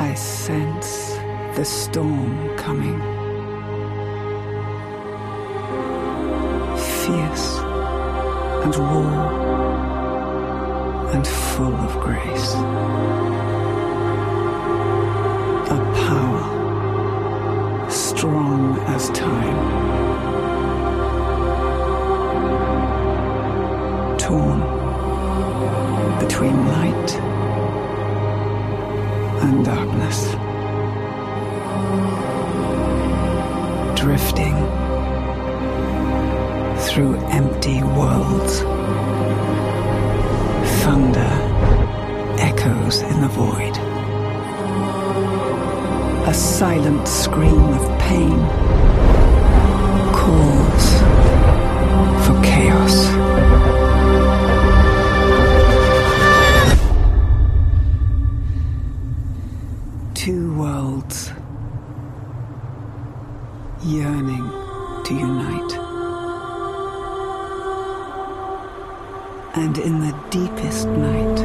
I sense the storm coming. Fierce and raw and full of grace. A power strong as time. Torn between light and darkness. Drifting through empty worlds. Thunder echoes in the void. A silent scream of pain calls for chaos. Two worlds yearning to unite. And in the deepest night,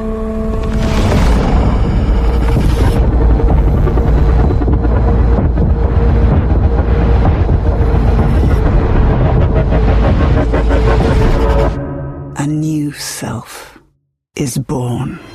a new self is born.